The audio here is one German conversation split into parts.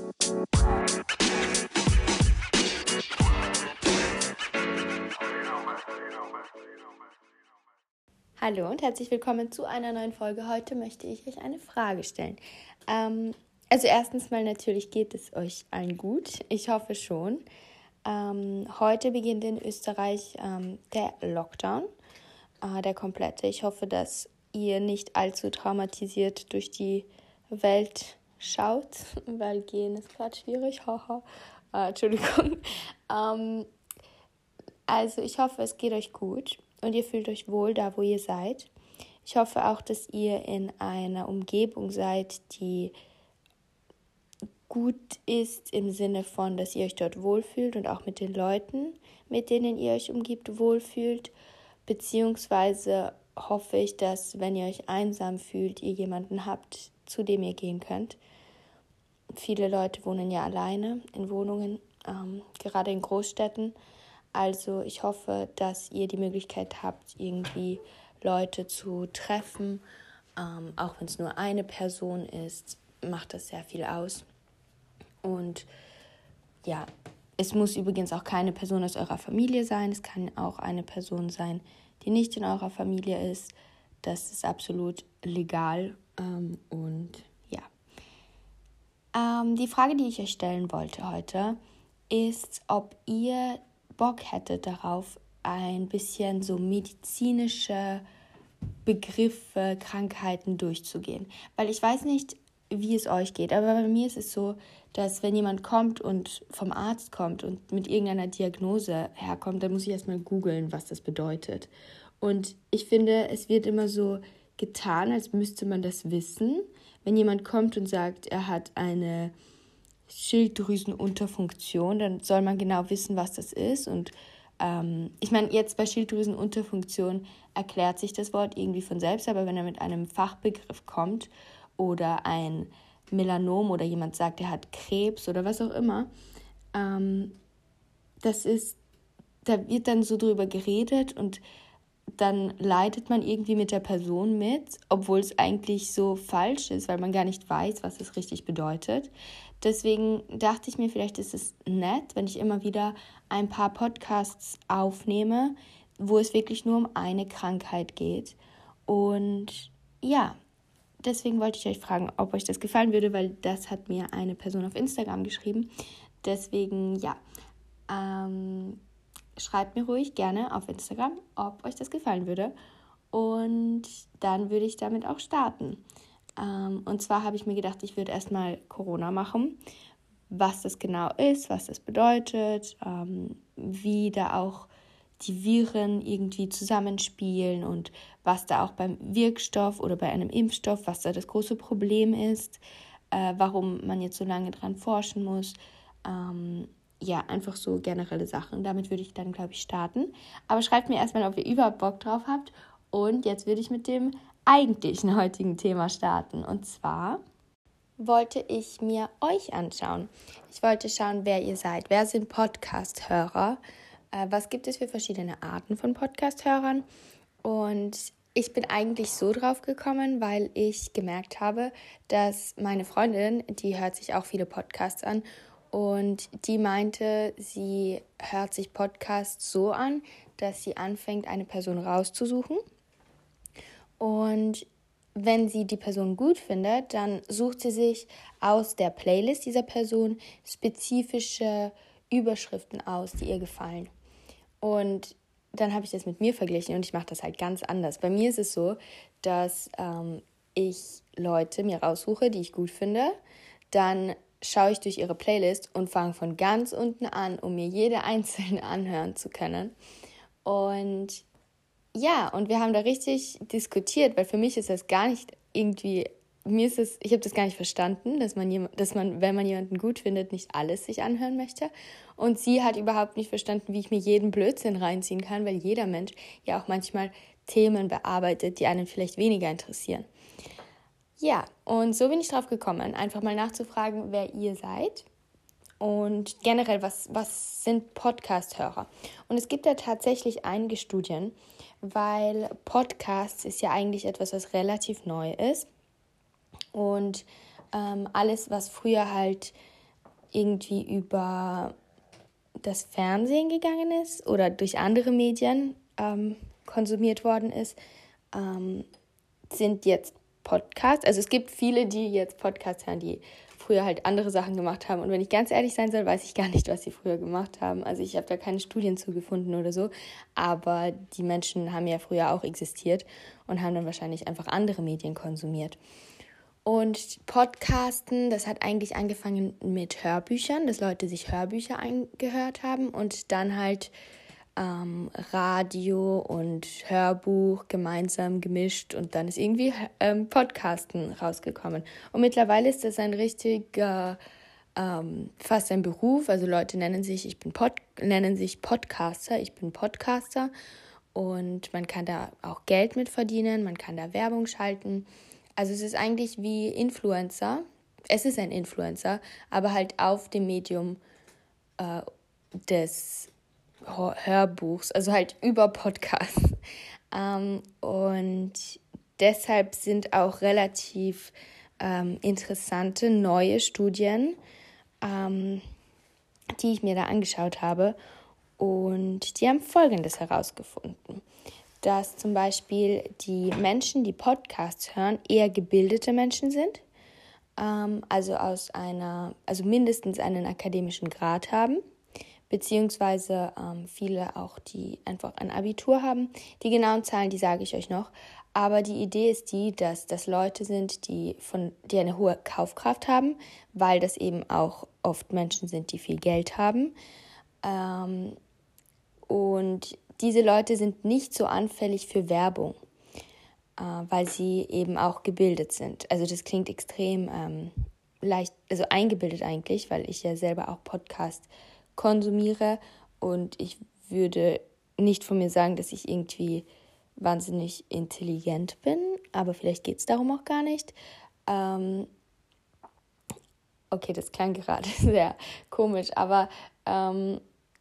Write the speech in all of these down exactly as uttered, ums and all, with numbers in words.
Hallo und herzlich willkommen zu einer neuen Folge. Heute möchte ich euch eine Frage stellen. Ähm, also erstens mal natürlich geht es euch allen gut. Ich hoffe schon. Ähm, heute beginnt in Österreich ähm, der Lockdown, äh, der komplette. Ich hoffe, dass ihr nicht allzu traumatisiert durch die Welt schaut, weil gehen ist gerade schwierig. Haha. äh, Entschuldigung. Ähm, also ich hoffe, es geht euch gut und ihr fühlt euch wohl da, wo ihr seid. Ich hoffe auch, dass ihr in einer Umgebung seid, die gut ist im Sinne von, dass ihr euch dort wohlfühlt und auch mit den Leuten, mit denen ihr euch umgibt, wohlfühlt. Beziehungsweise hoffe ich, dass, wenn ihr euch einsam fühlt, ihr jemanden habt, zu dem ihr gehen könnt. Viele Leute wohnen ja alleine in Wohnungen, ähm, gerade in Großstädten. Also ich hoffe, dass ihr die Möglichkeit habt, irgendwie Leute zu treffen. Ähm, auch wenn es nur eine Person ist, macht das sehr viel aus. Und ja, es muss übrigens auch keine Person aus eurer Familie sein. Es kann auch eine Person sein, die nicht in eurer Familie ist. Das ist absolut legal. Ähm, und ja. Ähm, die Frage, die ich euch stellen wollte heute, ist, ob ihr Bock hättet darauf, ein bisschen so medizinische Begriffe, Krankheiten durchzugehen. Weil ich weiß nicht, wie es euch geht, aber bei mir ist es so, dass wenn jemand kommt und vom Arzt kommt und mit irgendeiner Diagnose herkommt, dann muss ich erstmal googeln, was das bedeutet. Und ich finde, es wird immer so getan, als müsste man das wissen. Wenn jemand kommt und sagt, er hat eine Schilddrüsenunterfunktion, dann soll man genau wissen, was das ist. Und ähm, ich meine, jetzt bei Schilddrüsenunterfunktion erklärt sich das Wort irgendwie von selbst, aber wenn er mit einem Fachbegriff kommt oder ein Melanom oder jemand sagt, er hat Krebs oder was auch immer, ähm, das ist, da wird dann so drüber geredet und dann leidet man irgendwie mit der Person mit, obwohl es eigentlich so falsch ist, weil man gar nicht weiß, was es richtig bedeutet. Deswegen dachte ich mir, vielleicht ist es nett, wenn ich immer wieder ein paar Podcasts aufnehme, wo es wirklich nur um eine Krankheit geht. Und ja, deswegen wollte ich euch fragen, ob euch das gefallen würde, weil das hat mir eine Person auf Instagram geschrieben. Deswegen, ja, ähm... schreibt mir ruhig gerne auf Instagram, ob euch das gefallen würde. Und dann würde ich damit auch starten. Ähm, und zwar habe ich mir gedacht, ich würde erstmal Corona machen. Was das genau ist, was das bedeutet, ähm, wie da auch die Viren irgendwie zusammenspielen und was da auch beim Wirkstoff oder bei einem Impfstoff, was da das große Problem ist, äh, warum man jetzt so lange dran forschen muss. Ähm, Ja, einfach so generelle Sachen. Damit würde ich dann, glaube ich, starten. Aber schreibt mir erstmal, ob ihr überhaupt Bock drauf habt. Und jetzt würde ich mit dem eigentlichen heutigen Thema starten. Und zwar wollte ich mir euch anschauen. Ich wollte schauen, wer ihr seid. Wer sind Podcast-Hörer? Äh, was gibt es für verschiedene Arten von Podcast-Hörern? Und ich bin eigentlich so drauf gekommen, weil ich gemerkt habe, dass meine Freundin, die hört sich auch viele Podcasts an, und die meinte, sie hört sich Podcasts so an, dass sie anfängt, eine Person rauszusuchen. Und wenn sie die Person gut findet, dann sucht sie sich aus der Playlist dieser Person spezifische Überschriften aus, die ihr gefallen. Und dann habe ich das mit mir verglichen und ich mache das halt ganz anders. Bei mir ist es so, dass ähm, ich Leute mir raussuche, die ich gut finde, dann schaue ich durch ihre Playlist und fange von ganz unten an, um mir jede einzelne anhören zu können. Und ja, und wir haben da richtig diskutiert, weil für mich ist das gar nicht irgendwie, mir ist es, ich habe das gar nicht verstanden, dass man, dass man, wenn man jemanden gut findet, nicht alles sich anhören möchte. Und sie hat überhaupt nicht verstanden, wie ich mir jeden Blödsinn reinziehen kann, weil jeder Mensch ja auch manchmal Themen bearbeitet, die einen vielleicht weniger interessieren. Ja, und so bin ich drauf gekommen, einfach mal nachzufragen, wer ihr seid und generell, was, was sind Podcast-Hörer? Und es gibt da tatsächlich einige Studien, weil Podcasts ist ja eigentlich etwas, was relativ neu ist und ähm, alles, was früher halt irgendwie über das Fernsehen gegangen ist oder durch andere Medien ähm, konsumiert worden ist, ähm, sind jetzt Podcasts. Also es gibt viele, die jetzt Podcasts hören, die früher halt andere Sachen gemacht haben. Und wenn ich ganz ehrlich sein soll, weiß ich gar nicht, was sie früher gemacht haben. Also ich habe da keine Studien zu gefunden oder so. Aber die Menschen haben ja früher auch existiert und haben dann wahrscheinlich einfach andere Medien konsumiert. Und Podcasten, das hat eigentlich angefangen mit Hörbüchern, dass Leute sich Hörbücher angehört haben und dann halt ähm, Radio und Hörbuch gemeinsam gemischt und dann ist irgendwie ähm, Podcasten rausgekommen. Und mittlerweile ist das ein richtiger, ähm, fast ein Beruf. Also Leute nennen sich, ich bin Pod, nennen sich Podcaster, ich bin Podcaster und man kann da auch Geld mit verdienen, man kann da Werbung schalten. Also es ist eigentlich wie Influencer. Es ist ein Influencer, aber halt auf dem Medium äh, des Hörbuchs, also halt über Podcasts. Ähm, und deshalb sind auch relativ ähm, interessante neue Studien, ähm, die ich mir da angeschaut habe. Und die haben Folgendes herausgefunden, dass zum Beispiel die Menschen, die Podcasts hören, eher gebildete Menschen sind, ähm, also aus einer, also mindestens einen akademischen Grad haben, beziehungsweise ähm, viele auch, die einfach ein Abitur haben. Die genauen Zahlen, die sage ich euch noch. Aber die Idee ist die, dass das Leute sind, die, von, die eine hohe Kaufkraft haben, weil das eben auch oft Menschen sind, die viel Geld haben. Ähm, und diese Leute sind nicht so anfällig für Werbung, äh, weil sie eben auch gebildet sind. Also das klingt extrem ähm, leicht, also eingebildet eigentlich, weil ich ja selber auch Podcast konsumiere und ich würde nicht von mir sagen, dass ich irgendwie wahnsinnig intelligent bin, aber vielleicht geht es darum auch gar nicht. Ähm, okay, das klang gerade sehr komisch, aber ähm,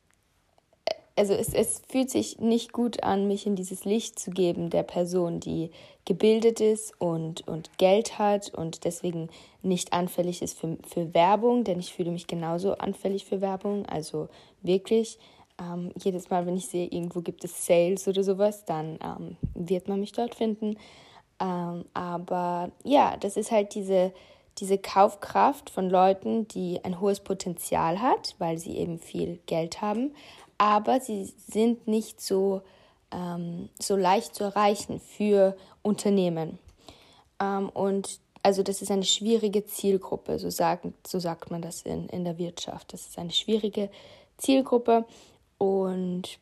also es, es fühlt sich nicht gut an, mich in dieses Licht zu geben der Person, die gebildet ist und, und Geld hat und deswegen nicht anfällig ist für, für Werbung, denn ich fühle mich genauso anfällig für Werbung. Also wirklich, ähm, jedes Mal, wenn ich sehe, irgendwo gibt es Sales oder sowas, dann ähm, wird man mich dort finden. Ähm, aber ja, das ist halt diese, diese Kaufkraft von Leuten, die ein hohes Potenzial hat, weil sie eben viel Geld haben, aber sie sind nicht so, ähm, so leicht zu erreichen für Unternehmen. Ähm, und also das ist eine schwierige Zielgruppe, so, sagen, so sagt man das in, in der Wirtschaft. Das ist eine schwierige Zielgruppe und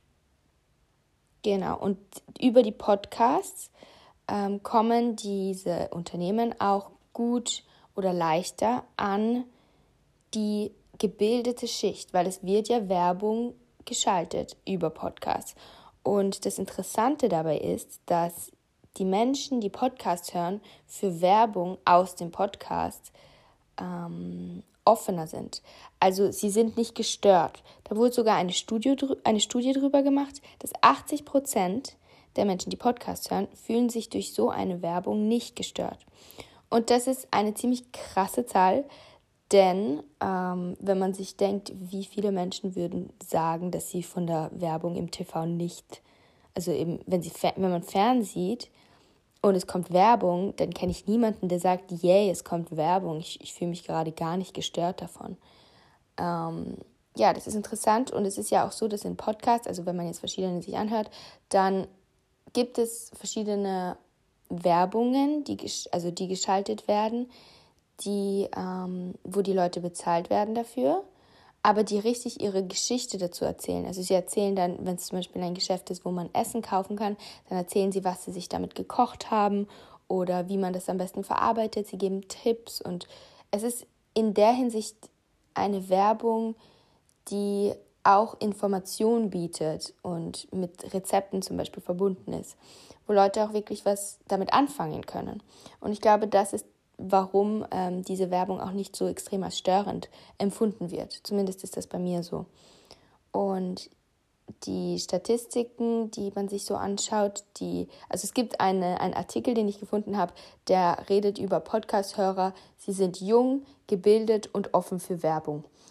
genau, und über die Podcasts ähm, kommen diese Unternehmen auch gut oder leichter an die gebildete Schicht, weil es wird ja Werbung geschaltet über Podcasts. Und das Interessante dabei ist, dass die Menschen, die Podcasts hören, für Werbung aus dem Podcast ähm, offener sind. Also sie sind nicht gestört. Da wurde sogar eine Studie, eine Studie darüber gemacht, dass achtzig Prozent der Menschen, die Podcasts hören, fühlen sich durch so eine Werbung nicht gestört. Und das ist eine ziemlich krasse Zahl, denn ähm, wenn man sich denkt, wie viele Menschen würden sagen, dass sie von der Werbung im T V nicht, also eben, wenn, sie, wenn man fernsieht und es kommt Werbung, dann kenne ich niemanden, der sagt, yay, es kommt Werbung, ich, ich fühle mich gerade gar nicht gestört davon. Ähm, ja, das ist interessant und es ist ja auch so, dass in Podcasts, also wenn man jetzt verschiedene sich anhört, dann gibt es verschiedene Werbungen, die, also die geschaltet werden, die, ähm, wo die Leute bezahlt werden dafür, aber die richtig ihre Geschichte dazu erzählen. Also sie erzählen dann, wenn es zum Beispiel ein Geschäft ist, wo man Essen kaufen kann, dann erzählen sie, was sie sich damit gekocht haben oder wie man das am besten verarbeitet. Sie geben Tipps und es ist in der Hinsicht eine Werbung, die auch Informationen bietet und mit Rezepten zum Beispiel verbunden ist, wo Leute auch wirklich was damit anfangen können. Und ich glaube, das ist warum ähm, diese Werbung auch nicht so extrem als störend empfunden wird. Zumindest ist das bei mir so. Und die Statistiken, die man sich so anschaut, die, also es gibt eine, einen Artikel, den ich gefunden habe, der redet über Podcast-Hörer. Sie sind jung, gebildet und offen für Werbung.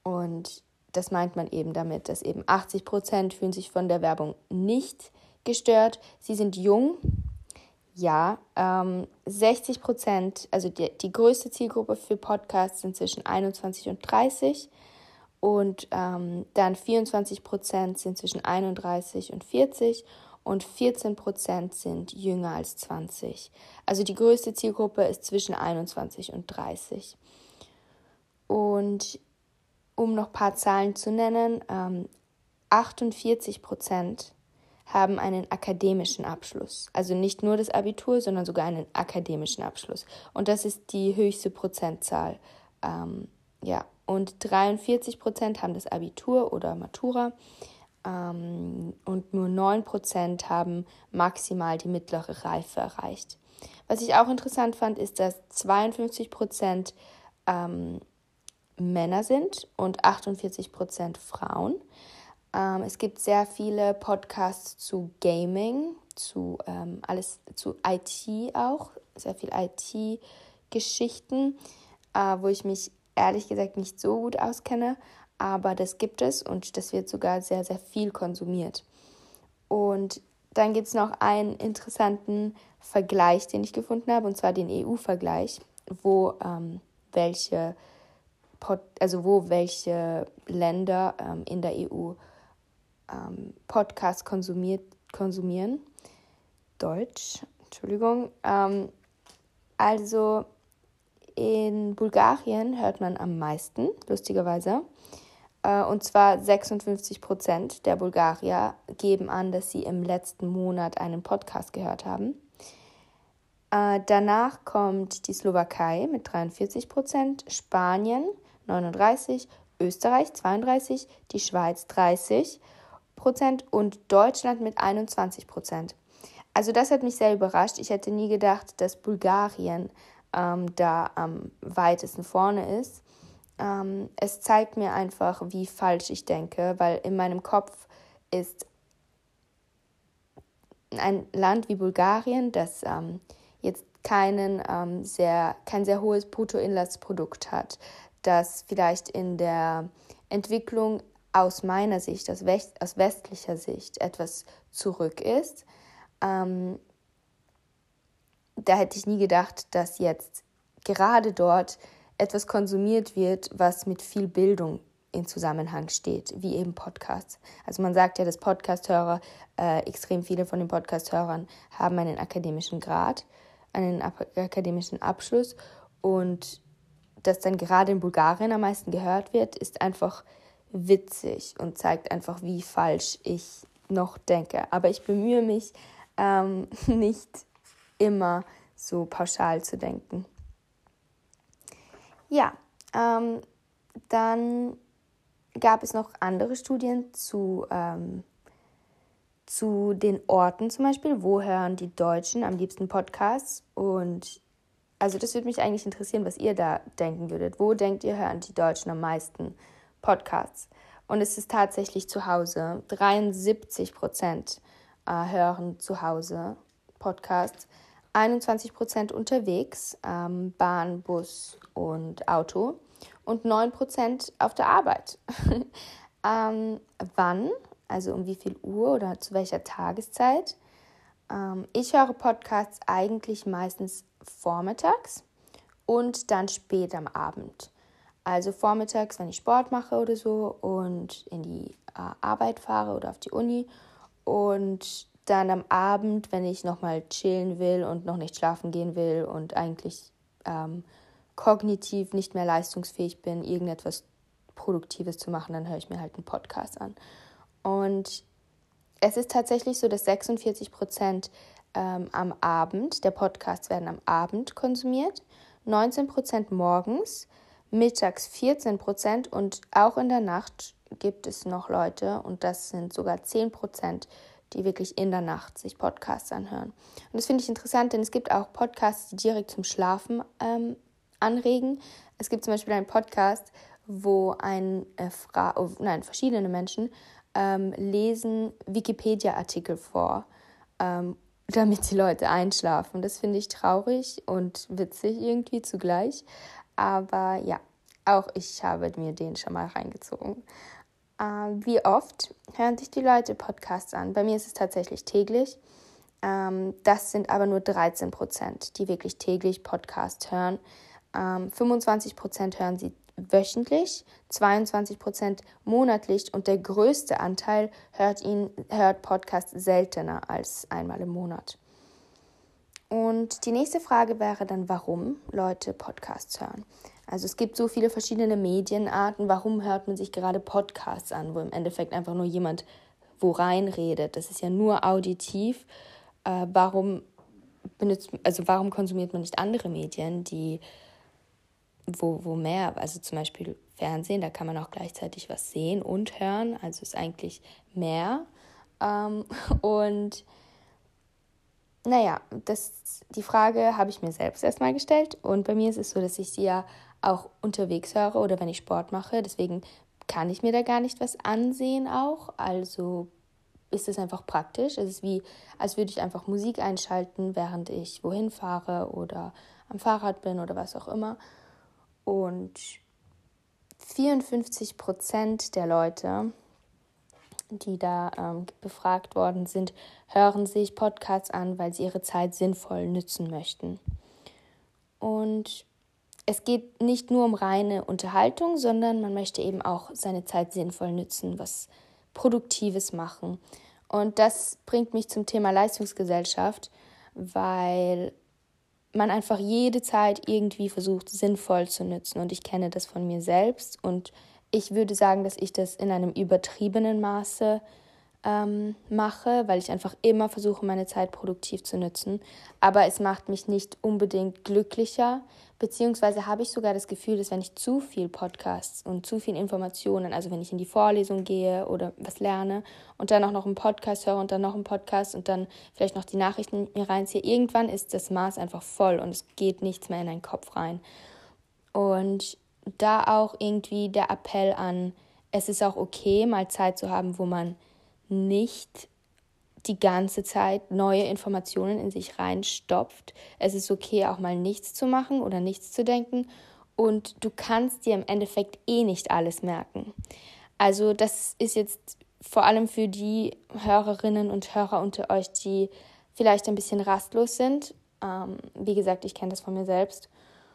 Und das meint man eben damit, dass eben achtzig Prozent fühlen sich von der Werbung nicht gestört. Sie sind jung, ja. Ähm, sechzig Prozent, also die, die größte Zielgruppe für Podcasts sind zwischen einundzwanzig und dreißig. Und ähm, dann vierundzwanzig Prozent sind zwischen einunddreißig und vierzig und vierzehn Prozent sind jünger als zwanzig. Also die größte Zielgruppe ist zwischen einundzwanzig und dreißig. Und um noch ein paar Zahlen zu nennen, ähm, achtundvierzig Prozent haben einen akademischen Abschluss. Also nicht nur das Abitur, sondern sogar einen akademischen Abschluss. Und das ist die höchste Prozentzahl. Ähm, ja. Und dreiundvierzig Prozent haben das Abitur oder Matura ähm, und nur neun Prozent haben maximal die mittlere Reife erreicht. Was ich auch interessant fand, ist, dass zweiundfünfzig Prozent ähm, Männer sind und achtundvierzig Prozent Frauen. Ähm, es gibt sehr viele Podcasts zu Gaming, zu ähm, alles zu I T auch, sehr viel I T-Geschichten, äh, wo ich mich ehrlich gesagt nicht so gut auskenne, aber das gibt es und das wird sogar sehr, sehr viel konsumiert. Und dann gibt es noch einen interessanten Vergleich, den ich gefunden habe, und zwar den E U-Vergleich, wo ähm, welche Pod, also wo welche Länder ähm, in der E U ähm, Podcasts konsumiert, konsumieren. Deutsch, Entschuldigung. Ähm, also in Bulgarien hört man am meisten, lustigerweise. Äh, und zwar sechsundfünfzig Prozent der Bulgarier geben an, dass sie im letzten Monat einen Podcast gehört haben. Äh, danach kommt die Slowakei mit dreiundvierzig Prozent, Spanien neununddreißig, Österreich zweiunddreißig, die Schweiz dreißig Prozent und Deutschland mit einundzwanzig Prozent. Also das hat mich sehr überrascht. Ich hätte nie gedacht, dass Bulgarien ähm, da am weitesten vorne ist. Ähm, es zeigt mir einfach, wie falsch ich denke, weil in meinem Kopf ist ein Land wie Bulgarien, das ähm, jetzt keinen, ähm, sehr, kein sehr hohes Bruttoinlandsprodukt hat, das vielleicht in der Entwicklung aus meiner Sicht, aus, west- aus westlicher Sicht etwas zurück ist. Ähm, da hätte ich nie gedacht, dass jetzt gerade dort etwas konsumiert wird, was mit viel Bildung in Zusammenhang steht, wie eben Podcasts. Also man sagt ja, dass Podcast-Hörer, äh, extrem viele von den Podcast-Hörern haben einen akademischen Grad, einen ab- akademischen Abschluss und dass dann gerade in Bulgarien am meisten gehört wird, ist einfach witzig und zeigt einfach, wie falsch ich noch denke. Aber ich bemühe mich, ähm, nicht immer so pauschal zu denken. Ja, ähm, dann gab es noch andere Studien zu, ähm, zu den Orten zum Beispiel. Wo hören die Deutschen am liebsten Podcasts? Und also das würde mich eigentlich interessieren, was ihr da denken würdet. Wo denkt ihr, hören die Deutschen am meisten Podcasts? Und es ist tatsächlich zu Hause. dreiundsiebzig Prozent äh, hören zu Hause Podcasts. einundzwanzig Prozent unterwegs, ähm, Bahn, Bus und Auto. Und neun Prozent auf der Arbeit. ähm, wann? Also um wie viel Uhr oder zu welcher Tageszeit? Ähm, ich höre Podcasts eigentlich meistens vormittags und dann spät am Abend. Also vormittags, wenn ich Sport mache oder so und in die äh, Arbeit fahre oder auf die Uni. Und dann am Abend, wenn ich nochmal chillen will und noch nicht schlafen gehen will und eigentlich ähm, kognitiv nicht mehr leistungsfähig bin, irgendetwas Produktives zu machen, dann höre ich mir halt einen Podcast an. Und es ist tatsächlich so, dass sechsundvierzig Prozent ähm, am Abend, der Podcasts werden am Abend konsumiert, neunzehn Prozent morgens, mittags vierzehn Prozent und auch in der Nacht gibt es noch Leute, und das sind sogar zehn Prozent, die wirklich in der Nacht sich Podcasts anhören. Und das finde ich interessant, denn es gibt auch Podcasts, die direkt zum Schlafen ähm, anregen. Es gibt zum Beispiel einen Podcast, wo ein äh, Fra- oh, nein, verschiedene Menschen ähm, lesen Wikipedia-Artikel vor, ähm, damit die Leute einschlafen. Das finde ich traurig und witzig irgendwie zugleich. Aber ja, auch ich habe mir den schon mal reingezogen. Äh, wie oft hören sich die Leute Podcasts an? Bei mir ist es tatsächlich täglich. Ähm, das sind aber nur dreizehn Prozent, die wirklich täglich Podcasts hören. Ähm, fünfundzwanzig Prozent hören sie wöchentlich, zweiundzwanzig Prozent monatlich und der größte Anteil hört, ihn, hört Podcasts seltener als einmal im Monat. Und die nächste Frage wäre dann, warum Leute Podcasts hören. Also es gibt so viele verschiedene Medienarten, warum hört man sich gerade Podcasts an, wo im Endeffekt einfach nur jemand wo reinredet. Das ist ja nur auditiv. Äh, warum benutzt, also warum konsumiert man nicht andere Medien, die Wo, wo mehr, also zum Beispiel Fernsehen, da kann man auch gleichzeitig was sehen und hören, also ist eigentlich mehr. Ähm, und naja, das, die Frage habe ich mir selbst erstmal gestellt und bei mir ist es so, dass ich sie ja auch unterwegs höre oder wenn ich Sport mache, deswegen kann ich mir da gar nicht was ansehen auch, also ist es einfach praktisch. Es ist wie, als würde ich einfach Musik einschalten, während ich wohin fahre oder am Fahrrad bin oder was auch immer. Und vierundfünfzig Prozent der Leute, die da ähm, befragt worden sind, hören sich Podcasts an, weil sie ihre Zeit sinnvoll nützen möchten. Und es geht nicht nur um reine Unterhaltung, sondern man möchte eben auch seine Zeit sinnvoll nützen, was Produktives machen. Und das bringt mich zum Thema Leistungsgesellschaft, weil man einfach jede Zeit irgendwie versucht, sinnvoll zu nutzen. Und ich kenne das von mir selbst. Und ich würde sagen, dass ich das in einem übertriebenen Maße ähm, mache, weil ich einfach immer versuche, meine Zeit produktiv zu nutzen. Aber es macht mich nicht unbedingt glücklicher, beziehungsweise habe ich sogar das Gefühl, dass wenn ich zu viel Podcasts und zu viel Informationen, also wenn ich in die Vorlesung gehe oder was lerne und dann auch noch einen Podcast höre und dann noch einen Podcast und dann vielleicht noch die Nachrichten mir reinziehe, irgendwann ist das Maß einfach voll und es geht nichts mehr in den Kopf rein. Und da auch irgendwie der Appell an, es ist auch okay, mal Zeit zu haben, wo man nicht die ganze Zeit neue Informationen in sich reinstopft. Es ist okay, auch mal nichts zu machen oder nichts zu denken. Und du kannst dir im Endeffekt eh nicht alles merken. Also das ist jetzt vor allem für die Hörerinnen und Hörer unter euch, die vielleicht ein bisschen rastlos sind. Ähm, wie gesagt, ich kenne das von mir selbst.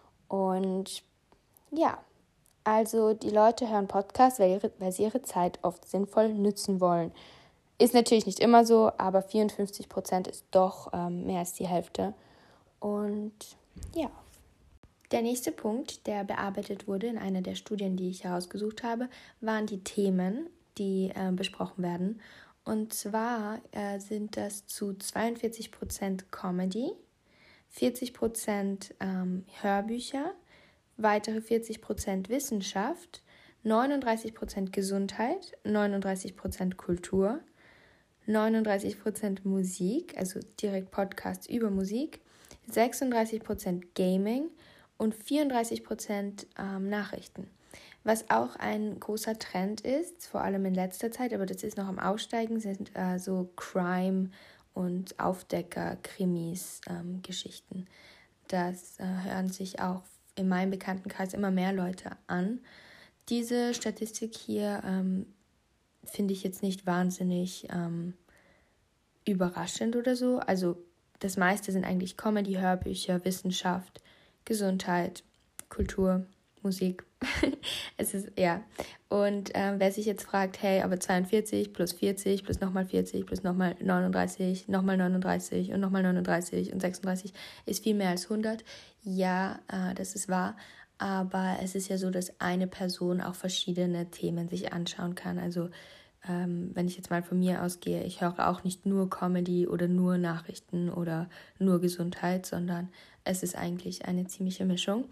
Und ja, also die Leute hören Podcasts, weil, ihre, weil sie ihre Zeit oft sinnvoll nützen wollen. Ist natürlich nicht immer so, aber vierundfünfzig Prozent ist doch ähm, mehr als die Hälfte. Und ja. Der nächste Punkt, der bearbeitet wurde in einer der Studien, die ich herausgesucht habe, waren die Themen, die äh, besprochen werden. Und zwar äh, sind das zu zweiundvierzig Prozent Comedy, vierzig Prozent ähm, Hörbücher, weitere vierzig Prozent Wissenschaft, neununddreißig Prozent Gesundheit, neununddreißig Prozent Kultur, neununddreißig Prozent Musik, also direkt Podcasts über Musik, sechsunddreißig Prozent Gaming und vierunddreißig Prozent ähm, Nachrichten. Was auch ein großer Trend ist, vor allem in letzter Zeit, aber das ist noch am Aussteigen, sind äh, so Crime- und Aufdecker-Krimis, ähm, Geschichten. Das äh, hören sich auch in meinem Bekanntenkreis immer mehr Leute an. Diese Statistik hier ähm, finde ich jetzt nicht wahnsinnig ähm, überraschend oder so. Also das meiste sind eigentlich Comedy, Hörbücher, Wissenschaft, Gesundheit, Kultur, Musik. Es ist, ja. Und ähm, wer sich jetzt fragt, hey, aber zweiundvierzig plus vierzig plus nochmal vierzig plus nochmal neununddreißig, nochmal neununddreißig und nochmal neununddreißig und sechsunddreißig ist viel mehr als hundert. Ja, äh, das ist wahr. Aber es ist ja so, dass eine Person auch verschiedene Themen sich anschauen kann. Also ähm, wenn ich jetzt mal von mir ausgehe, ich höre auch nicht nur Comedy oder nur Nachrichten oder nur Gesundheit, sondern es ist eigentlich eine ziemliche Mischung.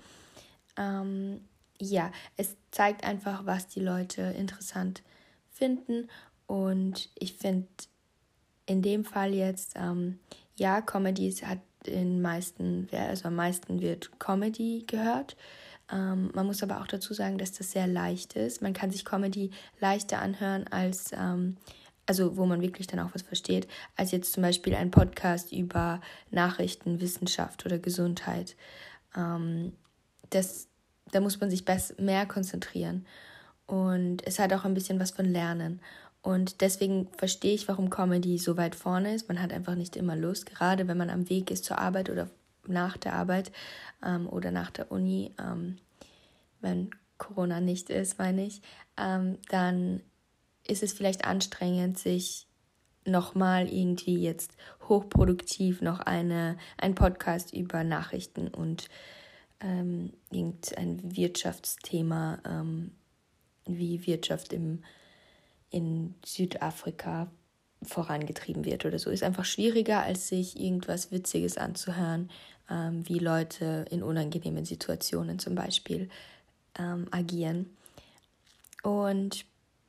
Ähm, ja, es zeigt einfach, was die Leute interessant finden. Und ich finde in dem Fall jetzt, ähm, ja, Comedy hat in meisten, also am meisten wird Comedy gehört. Ähm, man muss aber auch dazu sagen, dass das sehr leicht ist. Man kann sich Comedy leichter anhören als, ähm, also wo man wirklich dann auch was versteht, als jetzt zum Beispiel ein Podcast über Nachrichten, Wissenschaft oder Gesundheit. Ähm, das da muss man sich bess- mehr konzentrieren. Und es hat auch ein bisschen was von Lernen. Und deswegen verstehe ich, warum Comedy so weit vorne ist. Man hat einfach nicht immer Lust, gerade wenn man am Weg ist zur Arbeit oder nach der Arbeit ähm, oder nach der Uni, ähm, wenn Corona nicht ist, meine ich, ähm, dann ist es vielleicht anstrengend, sich nochmal irgendwie jetzt hochproduktiv noch eine, ein Podcast über Nachrichten und ähm, irgendein Wirtschaftsthema ähm, wie Wirtschaft im, in Südafrika vorangetrieben wird oder so. Ist einfach schwieriger, als sich irgendwas Witziges anzuhören, ähm, wie Leute in unangenehmen Situationen zum Beispiel ähm, agieren. Und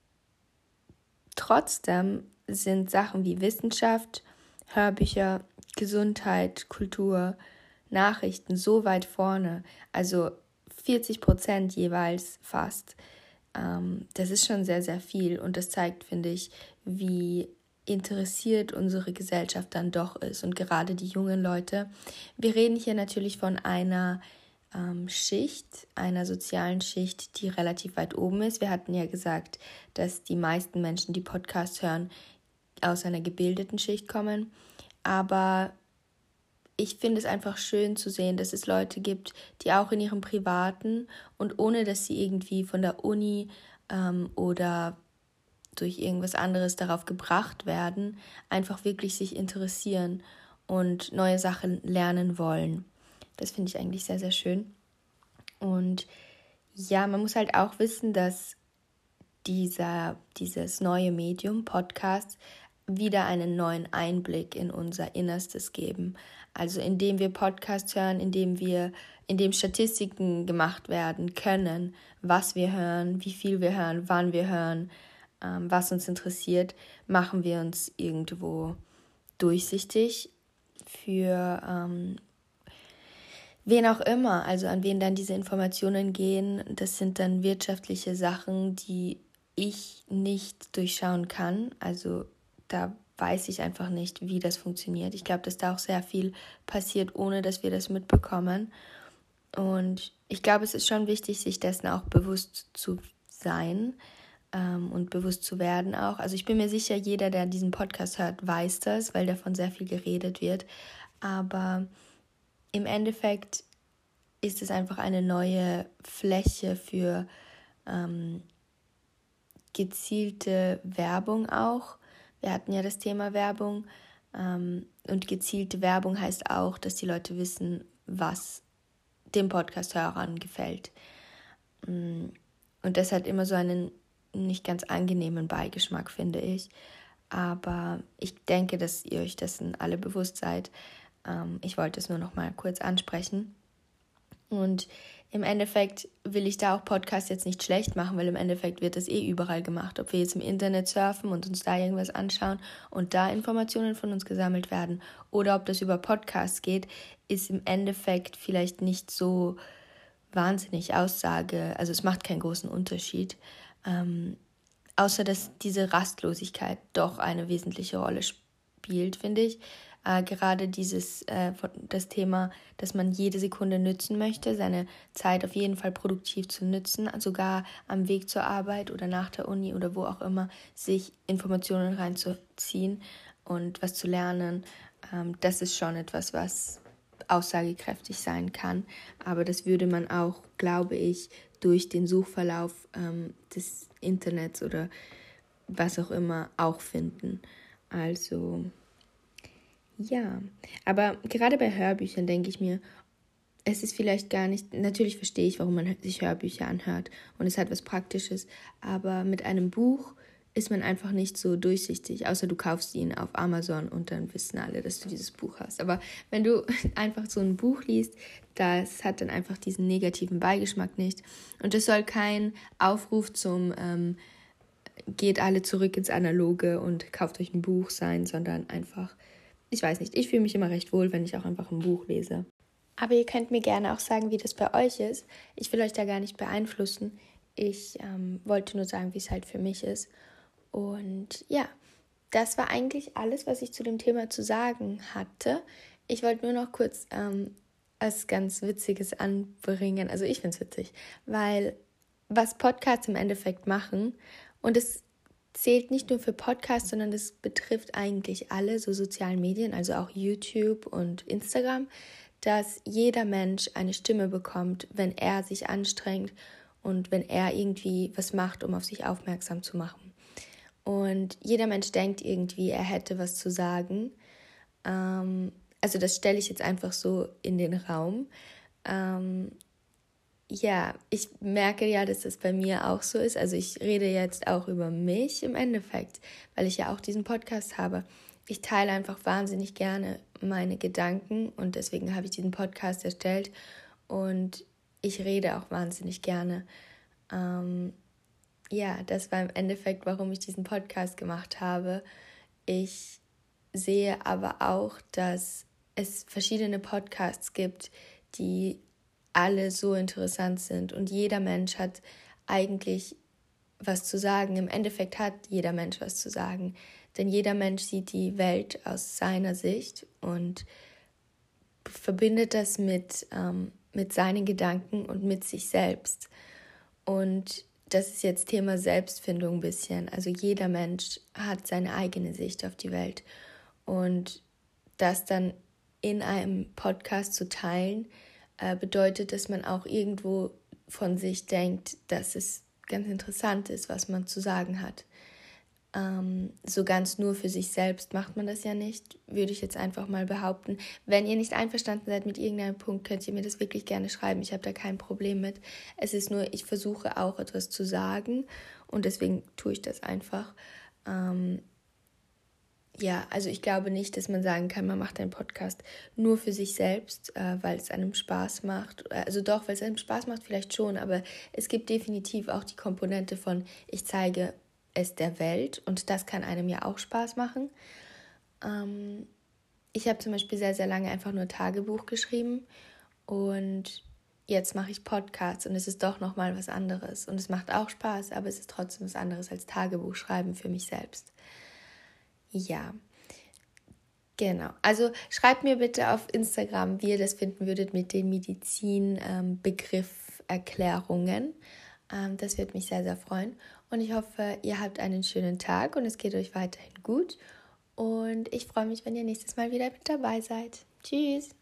trotzdem sind Sachen wie Wissenschaft, Hörbücher, Gesundheit, Kultur, Nachrichten so weit vorne, also vierzig Prozent jeweils fast. Ähm, das ist schon sehr, sehr viel und das zeigt, finde ich, wie interessiert unsere Gesellschaft dann doch ist und gerade die jungen Leute. Wir reden hier natürlich von einer ähm, Schicht, einer sozialen Schicht, die relativ weit oben ist. Wir hatten ja gesagt, dass die meisten Menschen, die Podcasts hören, aus einer gebildeten Schicht kommen, aber ich finde es einfach schön zu sehen, dass es Leute gibt, die auch in ihrem Privaten und ohne, dass sie irgendwie von der Uni ähm, oder durch irgendwas anderes darauf gebracht werden, einfach wirklich sich interessieren und neue Sachen lernen wollen. Das finde ich eigentlich sehr, sehr schön. Und ja, man muss halt auch wissen, dass dieser, dieses neue Medium, Podcast, wieder einen neuen Einblick in unser Innerstes geben. Also indem wir Podcasts hören, indem wir, indem Statistiken gemacht werden können, was wir hören, wie viel wir hören, wann wir hören, ähm, was uns interessiert, machen wir uns irgendwo durchsichtig für ähm, wen auch immer, also an wen dann diese Informationen gehen. Das sind dann wirtschaftliche Sachen, die ich nicht durchschauen kann. Also da weiß ich einfach nicht, wie das funktioniert. Ich glaube, dass da auch sehr viel passiert, ohne dass wir das mitbekommen. Und ich glaube, es ist schon wichtig, sich dessen auch bewusst zu sein ähm, und bewusst zu werden auch. Also ich bin mir sicher, jeder, der diesen Podcast hört, weiß das, weil davon sehr viel geredet wird. Aber im Endeffekt ist es einfach eine neue Fläche für ähm, gezielte Werbung auch. Wir hatten ja das Thema Werbung ähm, und gezielte Werbung heißt auch, dass die Leute wissen, was dem Podcast-Hörern gefällt. Und das hat immer so einen nicht ganz angenehmen Beigeschmack, finde ich. Aber ich denke, dass ihr euch dessen alle bewusst seid. Ähm, ich wollte es nur noch mal kurz ansprechen. Und im Endeffekt will ich da auch Podcasts jetzt nicht schlecht machen, weil im Endeffekt wird das eh überall gemacht. Ob wir jetzt im Internet surfen und uns da irgendwas anschauen und da Informationen von uns gesammelt werden oder ob das über Podcasts geht, ist im Endeffekt vielleicht nicht so wahnsinnig Aussage. Also es macht keinen großen Unterschied. Ähm, außer dass diese Rastlosigkeit doch eine wesentliche Rolle spielt, finde ich. Äh, gerade dieses äh, das Thema, dass man jede Sekunde nützen möchte, seine Zeit auf jeden Fall produktiv zu nützen, sogar am Weg zur Arbeit oder nach der Uni oder wo auch immer, sich Informationen reinzuziehen und was zu lernen. Ähm, das ist schon etwas, was aussagekräftig sein kann. Aber das würde man auch, glaube ich, durch den Suchverlauf ähm, des Internets oder was auch immer auch finden. Also ja, aber gerade bei Hörbüchern denke ich mir, es ist vielleicht gar nicht, natürlich verstehe ich, warum man sich Hörbücher anhört und es hat was Praktisches, aber mit einem Buch ist man einfach nicht so durchsichtig, außer du kaufst ihn auf Amazon und dann wissen alle, dass du dieses Buch hast. Aber wenn du einfach so ein Buch liest, das hat dann einfach diesen negativen Beigeschmack nicht. Und es soll kein Aufruf zum ähm, geht alle zurück ins Analoge und kauft euch ein Buch sein, sondern einfach, ich weiß nicht, ich fühle mich immer recht wohl, wenn ich auch einfach ein Buch lese. Aber ihr könnt mir gerne auch sagen, wie das bei euch ist. Ich will euch da gar nicht beeinflussen. Ich ähm, wollte nur sagen, wie es halt für mich ist. Und ja, das war eigentlich alles, was ich zu dem Thema zu sagen hatte. Ich wollte nur noch kurz ähm, was ganz Witziges anbringen. Also ich finde es witzig, weil was Podcasts im Endeffekt machen, und es zählt nicht nur für Podcasts, sondern das betrifft eigentlich alle so sozialen Medien, also auch YouTube und Instagram, dass jeder Mensch eine Stimme bekommt, wenn er sich anstrengt und wenn er irgendwie was macht, um auf sich aufmerksam zu machen. Und jeder Mensch denkt irgendwie, er hätte was zu sagen. Ähm, also das stelle ich jetzt einfach so in den Raum. Ähm, ja, ich merke ja, dass das bei mir auch so ist. Also ich rede jetzt auch über mich im Endeffekt, weil ich ja auch diesen Podcast habe. Ich teile einfach wahnsinnig gerne meine Gedanken und deswegen habe ich diesen Podcast erstellt und ich rede auch wahnsinnig gerne. Ähm, ja, das war im Endeffekt, warum ich diesen Podcast gemacht habe. Ich sehe aber auch, dass es verschiedene Podcasts gibt, die alle so interessant sind und jeder Mensch hat eigentlich was zu sagen. Im Endeffekt hat jeder Mensch was zu sagen, denn jeder Mensch sieht die Welt aus seiner Sicht und verbindet das mit, ähm, mit seinen Gedanken und mit sich selbst. Und das ist jetzt Thema Selbstfindung ein bisschen. Also jeder Mensch hat seine eigene Sicht auf die Welt und das dann in einem Podcast zu teilen, bedeutet, dass man auch irgendwo von sich denkt, dass es ganz interessant ist, was man zu sagen hat. Ähm, so ganz nur für sich selbst macht man das ja nicht, würde ich jetzt einfach mal behaupten. Wenn ihr nicht einverstanden seid mit irgendeinem Punkt, könnt ihr mir das wirklich gerne schreiben. Ich habe da kein Problem mit. Es ist nur, ich versuche auch etwas zu sagen und deswegen tue ich das einfach. Ähm, Ja, also ich glaube nicht, dass man sagen kann, man macht einen Podcast nur für sich selbst, äh, weil es einem Spaß macht. Also doch, weil es einem Spaß macht, vielleicht schon, aber es gibt definitiv auch die Komponente von, ich zeige es der Welt und das kann einem ja auch Spaß machen. Ähm, ich habe zum Beispiel sehr, sehr lange einfach nur Tagebuch geschrieben und jetzt mache ich Podcasts und es ist doch nochmal was anderes. Und es macht auch Spaß, aber es ist trotzdem was anderes als Tagebuch schreiben für mich selbst. Ja, genau. Also schreibt mir bitte auf Instagram, wie ihr das finden würdet mit den Medizin-Begrifferklärungen. Ähm, das würde mich sehr, sehr freuen. Und ich hoffe, ihr habt einen schönen Tag und es geht euch weiterhin gut. Und ich freue mich, wenn ihr nächstes Mal wieder mit dabei seid. Tschüss!